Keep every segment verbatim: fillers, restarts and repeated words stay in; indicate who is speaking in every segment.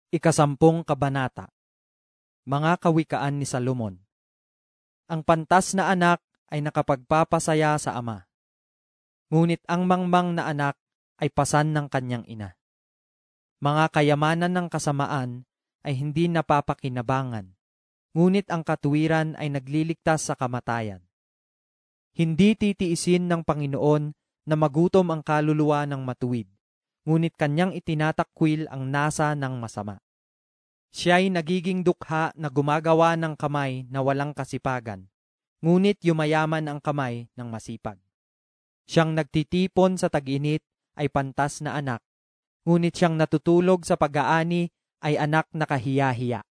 Speaker 1: Ikasampung Kabanata. Mga Kawikaan ni Salomon. Ang pantas na anak ay nakapagpapasaya sa ama, ngunit ang mangmang na anak ay pasan ng kanyang ina. Mga kayamanan ng kasamaan ay hindi napapakinabangan, ngunit ang katuwiran ay nagliligtas sa kamatayan. Hindi titiisin ng Panginoon na magutom ang kaluluwa ng matuwid, ngunit kanyang itinatakwil ang nasa ng masama. Siya'y nagiging dukha na gumagawa ng kamay na walang kasipagan, ngunit yumayaman ang kamay ng masipag. Siyang nagtitipon sa tag-init ay pantas na anak, ngunit siyang natutulog sa pag-aani ay anak na kahiya-hiya.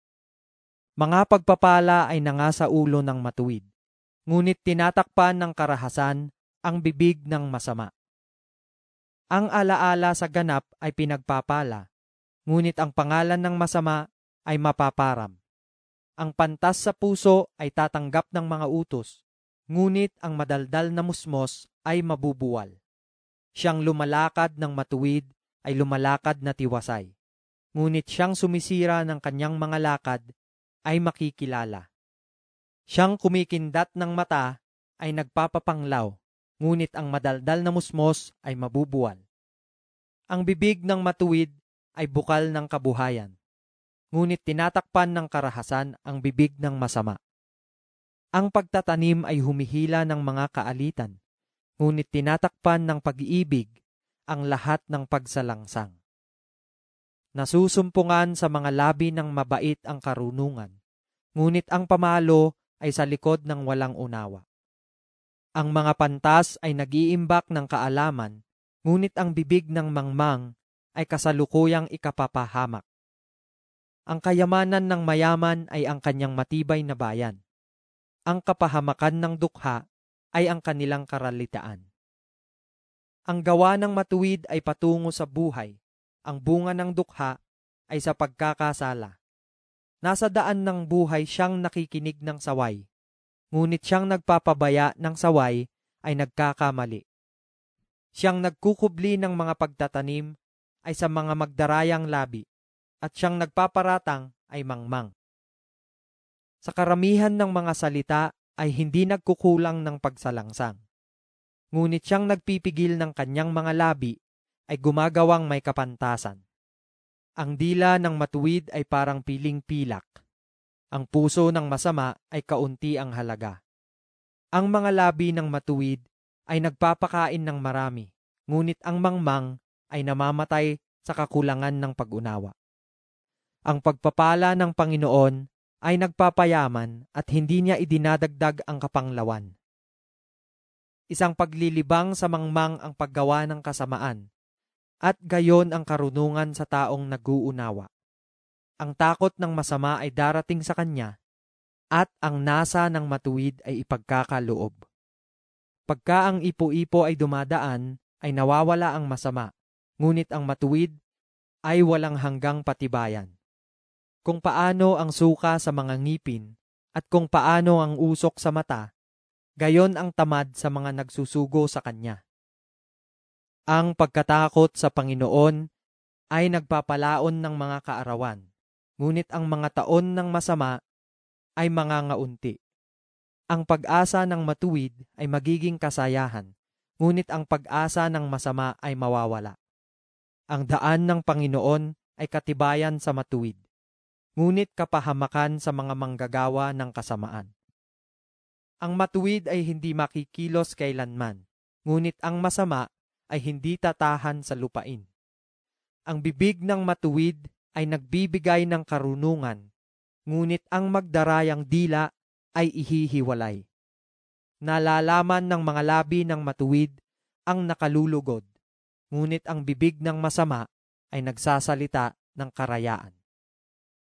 Speaker 1: Mga pagpapala ay nanga sa ulo ng matuwid, ngunit tinatakpan ng karahasan ang bibig ng masama. Ang alaala sa ganap ay pinagpapala, ngunit ang pangalan ng masama ay mapaparam. Ang pantas sa puso ay tatanggap ng mga utos, ngunit ang madaldal na musmos ay mabubuwal. Siyang lumalakad ng matuwid ay lumalakad na tiwasay, ngunit siyang sumisira ng kanyang mga lakad ay makikilala. Siyang kumikindat ng mata ay nagpapapanglaw, ngunit ang madaldal na musmos ay mabubuwal. Ang bibig ng matuwid ay bukal ng kabuhayan, ngunit tinatakpan ng karahasan ang bibig ng masama. Ang pagtatanim ay humihila ng mga kaalitan, ngunit tinatakpan ng pag-iibig ang lahat ng pagsalangsang. Nasusumpungan sa mga labi ng mabait ang karunungan, ngunit ang pamalo ay sa likod ng walang unawa. Ang mga pantas ay nag-iimbak ng kaalaman, ngunit ang bibig ng mangmang ay kasalukuyang ikapapahamak. Ang kayamanan ng mayaman ay ang kanyang matibay na bayan. Ang kapahamakan ng dukha ay ang kanilang karalitaan. Ang gawa ng matuwid ay patungo sa buhay. Ang bunga ng dukha ay sa pagkakasala. Nasa daan ng buhay siyang nakikinig ng saway, ngunit siyang nagpapabaya ng saway ay nagkakamali. Siyang nagkukubli ng mga pagtatanim ay sa mga magdarayang labi, at siyang nagpaparatang ay mangmang. Sa karamihan ng mga salita ay hindi nagkukulang ng pagsalangsang, ngunit siyang nagpipigil ng kanyang mga labi ay gumagawang may kapantasan. Ang dila ng matuwid ay parang piling pilak. Ang puso ng masama ay kaunti ang halaga. Ang mga labi ng matuwid ay nagpapakain ng marami, ngunit ang mangmang ay namamatay sa kakulangan ng pag-unawa. Ang pagpapala ng Panginoon ay nagpapayaman at hindi niya idinadagdag ang kapanglawan. Isang paglilibang sa mangmang ang paggawa ng kasamaan, at gayon ang karunungan sa taong nag-uunawa. Ang takot ng masama ay darating sa kanya, at ang nasa ng matuwid ay ipagkakaloob. Pagka ang ipo-ipo ay dumadaan, ay nawawala ang masama, ngunit ang matuwid ay walang hanggang patibayan. Kung paano ang suka sa mga ngipin, at kung paano ang usok sa mata, gayon ang tamad sa mga nagsusugo sa kanya. Ang pagkatakot sa Panginoon ay nagpapalaon ng mga kaarawan, ngunit ang mga taon ng masama ay mangangaunti. Ang pag-asa ng matuwid ay magiging kasayahan, ngunit ang pag-asa ng masama ay mawawala. Ang daan ng Panginoon ay katibayan sa matuwid, ngunit kapahamakan sa mga manggagawa ng kasamaan. Ang matuwid ay hindi makikilos kailanman, ngunit ang masama ay hindi tatahan sa lupain. Ang bibig ng matuwid ay nagbibigay ng karunungan, ngunit ang magdarayang dila ay ihihiwalay. Nalalaman ng mga labi ng matuwid ang nakalulugod, ngunit ang bibig ng masama ay nagsasalita ng karayaan.